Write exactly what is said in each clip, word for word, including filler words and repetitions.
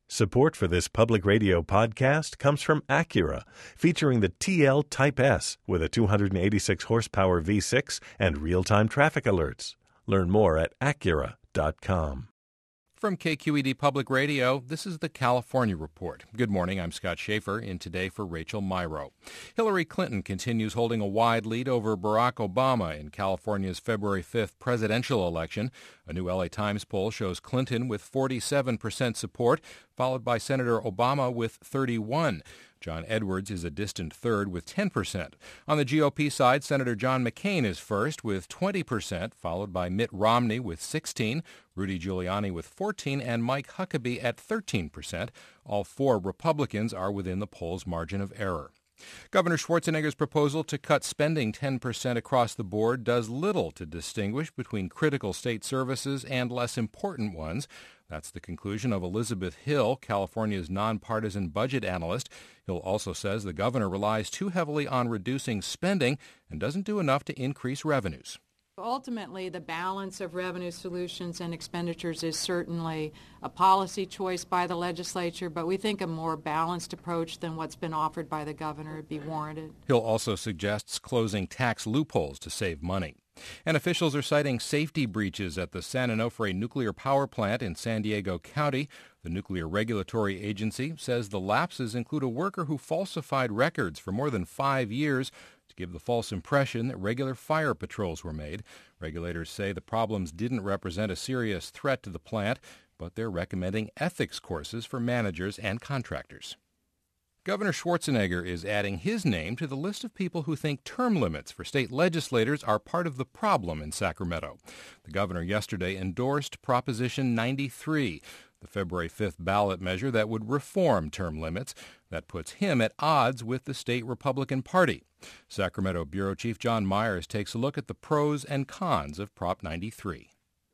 Support for this public radio podcast comes from Acura, featuring the T L Type S with a two hundred eighty-six horsepower V six and real-time traffic alerts. Learn more at Acura dot com. From K Q E D Public Radio, this is the California Report. Good morning, I'm Scott Schaefer, in today for Rachel Myrow. Hillary Clinton continues holding a wide lead over Barack Obama in California's February fifth presidential election. A new L A Times poll shows Clinton with forty-seven percent support, followed by Senator Obama with thirty-one percent. John Edwards is a distant third with ten percent. On the G O P side, Senator John McCain is first with twenty percent, followed by Mitt Romney with sixteen percent, Rudy Giuliani with fourteen percent, and Mike Huckabee at thirteen percent. All four Republicans are within the poll's margin of error. Governor Schwarzenegger's proposal to cut spending ten percent across the board does little to distinguish between critical state services and less important ones. That's the conclusion of Elizabeth Hill, California's nonpartisan budget analyst. Hill also says the governor relies too heavily on reducing spending and doesn't do enough to increase revenues. Ultimately, the balance of revenue solutions and expenditures is certainly a policy choice by the legislature, but we think a more balanced approach than what's been offered by the governor would be warranted. Hill also suggests closing tax loopholes to save money. And officials are citing safety breaches at the San Onofre nuclear power plant in San Diego County. The Nuclear Regulatory Agency says the lapses include a worker who falsified records for more than five years to give the false impression that regular fire patrols were made. Regulators say the problems didn't represent a serious threat to the plant, but they're recommending ethics courses for managers and contractors. Governor Schwarzenegger is adding his name to the list of people who think term limits for state legislators are part of the problem in Sacramento. The governor yesterday endorsed Proposition ninety-three, the February fifth ballot measure that would reform term limits. That puts him at odds with the state Republican Party. Sacramento Bureau Chief John Myers takes a look at the pros and cons of Prop ninety-three.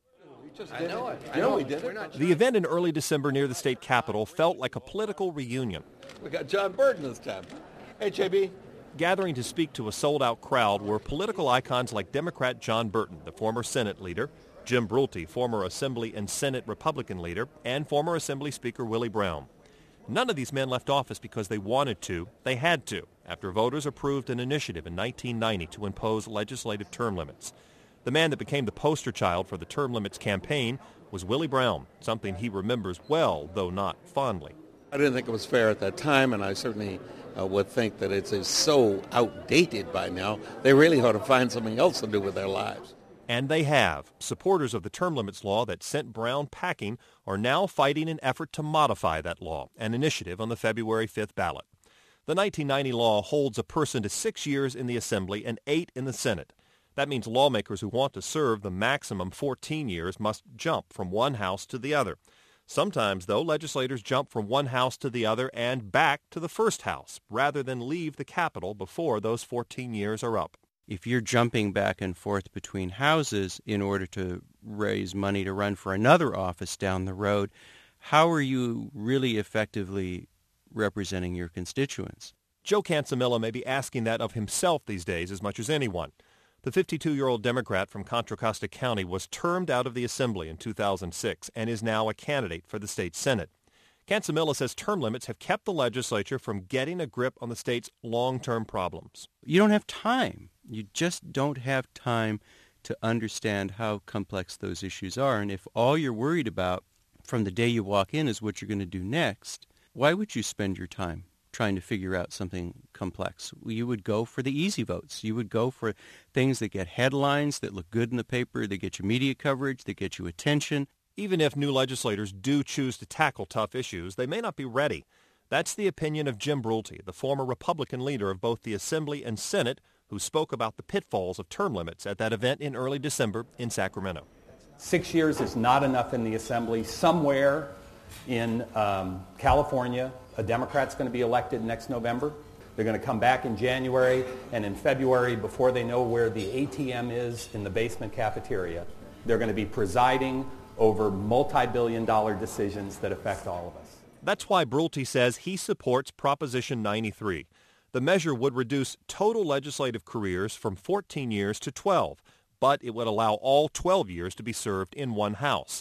I know it. I know we did it. The event in early December near the state capitol felt like a political reunion. We got John Burton this time. Hey, J B. Gathering to speak to a sold-out crowd were political icons like Democrat John Burton, the former Senate leader, Jim Brulte, former Assembly and Senate Republican leader, and former Assembly Speaker Willie Brown. None of these men left office because they wanted to. They had to, after voters approved an initiative in nineteen ninety to impose legislative term limits. The man that became the poster child for the term limits campaign was Willie Brown, something he remembers well, though not fondly. I didn't think it was fair at that time, and I certainly uh, would think that it's uh, so outdated by now. They really ought to find something else to do with their lives. And they have. Supporters of the term limits law that sent Brown packing are now fighting an effort to modify that law, an initiative on the February fifth ballot. The nineteen ninety law holds a person to six years in the Assembly and eight in the Senate. That means lawmakers who want to serve the maximum fourteen years must jump from one house to the other. Sometimes, though, legislators jump from one house to the other and back to the first house, rather than leave the Capitol before those fourteen years are up. If you're jumping back and forth between houses in order to raise money to run for another office down the road, how are you really effectively representing your constituents? Joe Cancemilla may be asking that of himself these days as much as anyone. The fifty-two-year-old Democrat from Contra Costa County was termed out of the Assembly in two thousand six and is now a candidate for the state Senate. Cancemilla says term limits have kept the legislature from getting a grip on the state's long-term problems. You don't have time. You just don't have time to understand how complex those issues are. And if all you're worried about from the day you walk in is what you're going to do next, why would you spend your time trying to figure out something complex? You would go for the easy votes. You would go for things that get headlines, that look good in the paper, that get you media coverage, that get you attention. Even if new legislators do choose to tackle tough issues, they may not be ready. That's the opinion of Jim Brulte, the former Republican leader of both the Assembly and Senate, who spoke about the pitfalls of term limits at that event in early December in Sacramento. Six years is not enough in the Assembly. Somewhere in um, California, a Democrat's going to be elected next November. They're going to come back in January, and in February, before they know where the A T M is in the basement cafeteria, they're going to be presiding over multi-billion dollar decisions that affect all of us. That's why Brulte says he supports Proposition ninety-three. The measure would reduce total legislative careers from fourteen years to twelve, but it would allow all twelve years to be served in one house.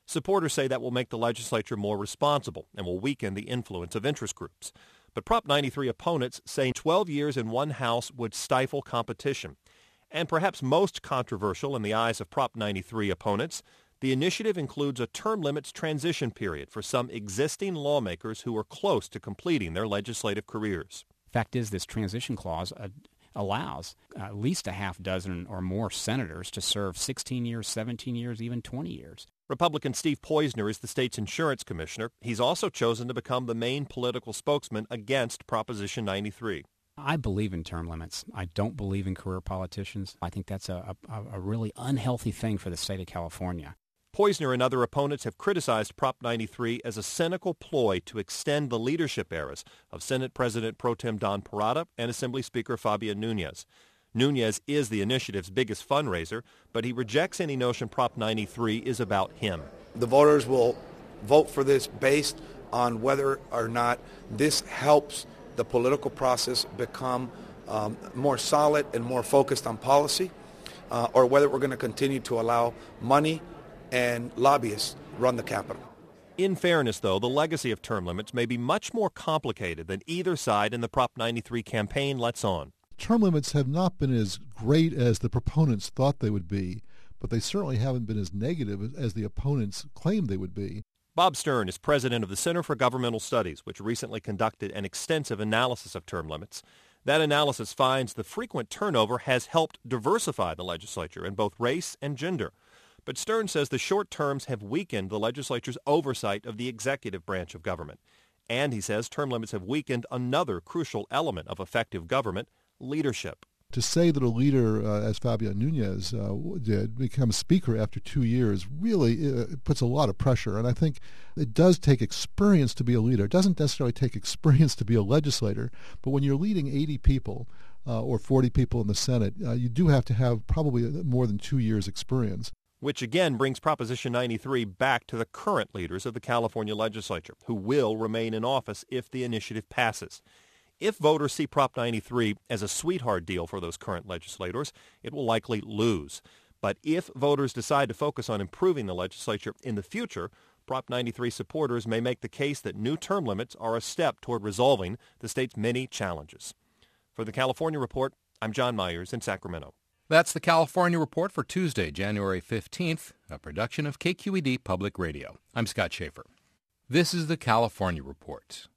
Supporters say that will make the legislature more responsible and will weaken the influence of interest groups. But Prop ninety-three opponents say twelve years in one house would stifle competition. And perhaps most controversial in the eyes of Prop ninety-three opponents, the initiative includes a term limits transition period for some existing lawmakers who are close to completing their legislative careers. Fact is, this transition clause uh, allows at least a half dozen or more senators to serve sixteen years, seventeen years, even twenty years. Republican Steve Poizner is the state's insurance commissioner. He's also chosen to become the main political spokesman against Proposition ninety-three. I believe in term limits. I don't believe in career politicians. I think that's a, a, a really unhealthy thing for the state of California. Poizner and other opponents have criticized Prop ninety-three as a cynical ploy to extend the leadership eras of Senate President Pro Tem Don Parada and Assembly Speaker Fabian Nunez. Nunez is the initiative's biggest fundraiser, but he rejects any notion Prop ninety-three is about him. The voters will vote for this based on whether or not this helps the political process become um, more solid and more focused on policy, uh, or whether we're going to continue to allow money and lobbyists run the Capitol. In fairness, though, the legacy of term limits may be much more complicated than either side in the Prop ninety-three campaign lets on. Term limits have not been as great as the proponents thought they would be, but they certainly haven't been as negative as the opponents claimed they would be. Bob Stern is president of the Center for Governmental Studies, which recently conducted an extensive analysis of term limits. That analysis finds the frequent turnover has helped diversify the legislature in both race and gender. But Stern says the short terms have weakened the legislature's oversight of the executive branch of government. And he says term limits have weakened another crucial element of effective government, leadership. To say that a leader, uh, as Fabian Nunez uh, did, become speaker after two years really uh, puts a lot of pressure. And I think it does take experience to be a leader. It doesn't necessarily take experience to be a legislator. But when you're leading eighty people uh, or forty people in the Senate, uh, you do have to have probably more than two years' experience. Which again brings Proposition ninety-three back to the current leaders of the California legislature, who will remain in office if the initiative passes. If voters see Prop ninety-three as a sweetheart deal for those current legislators, it will likely lose. But if voters decide to focus on improving the legislature in the future, Prop ninety-three supporters may make the case that new term limits are a step toward resolving the state's many challenges. For the California Report, I'm John Myers in Sacramento. That's the California Report for Tuesday, January fifteenth, a production of K Q E D Public Radio. I'm Scott Schaefer. This is the California Report.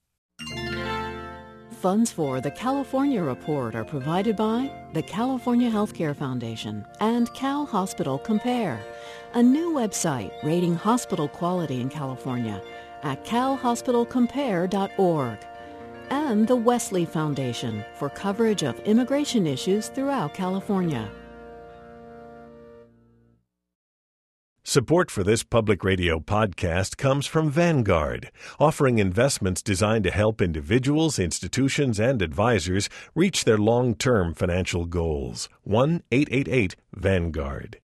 Funds for the California Report are provided by the California Healthcare Foundation and Cal Hospital Compare, a new website rating hospital quality in California at cal hospital compare dot org, and the Wesley Foundation for coverage of immigration issues throughout California. Support for this public radio podcast comes from Vanguard, offering investments designed to help individuals, institutions, and advisors reach their long-term financial goals. one eight eight eight Vanguard.